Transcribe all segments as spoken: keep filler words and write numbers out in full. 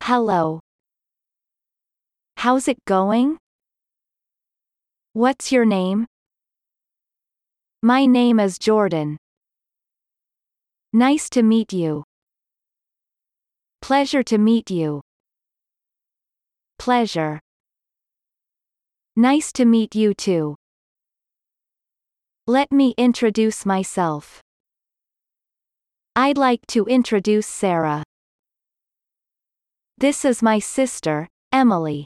Hello. How's it going? What's your name? My name is Jordan. Nice to meet you. Pleasure to meet you. Pleasure. Nice to meet you too. Let me introduce myself. I'd like to introduce Sarah. This is my sister, Emily.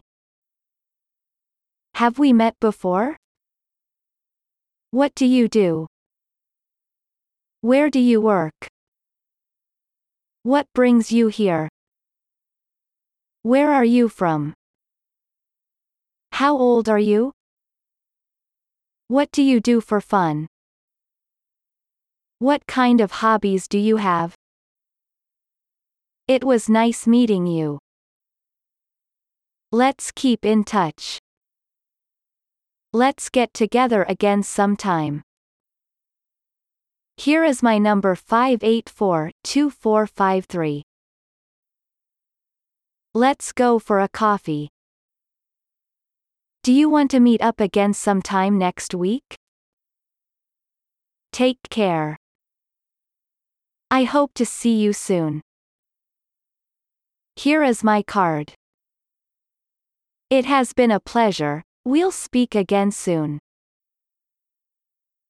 Have we met before? What do you do? Where do you work? What brings you here? Where are you from? How old are you? What do you do for fun? What kind of hobbies do you have? It was nice meeting you. Let's keep in touch. Let's get together again sometime. Here is my number five eight four, two four five three. Let's go for a coffee. Do you want to meet up again sometime next week? Take care. I hope to see you soon. Here is my card. It has been a pleasure. We'll speak again soon.